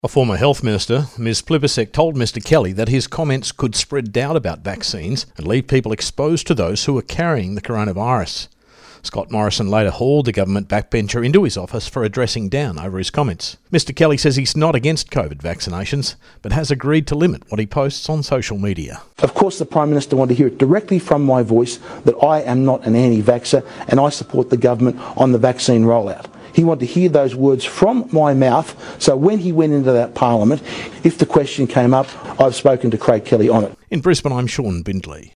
A former health minister, Ms Plibersek, told Mr Kelly that his comments could spread doubt about vaccines and leave people exposed to those who are carrying the coronavirus. Scott Morrison later hauled the government backbencher into his office for addressing down over his comments. Mr Kelly says he's not against COVID vaccinations, but has agreed to limit what he posts on social media. Of course, the Prime Minister wanted to hear it directly from my voice that I am not an anti-vaxxer and I support the government on the vaccine rollout. He wanted to hear those words from my mouth, so when he went into that parliament, if the question came up, I've spoken to Craig Kelly on it. In Brisbane, I'm Sean Bindley.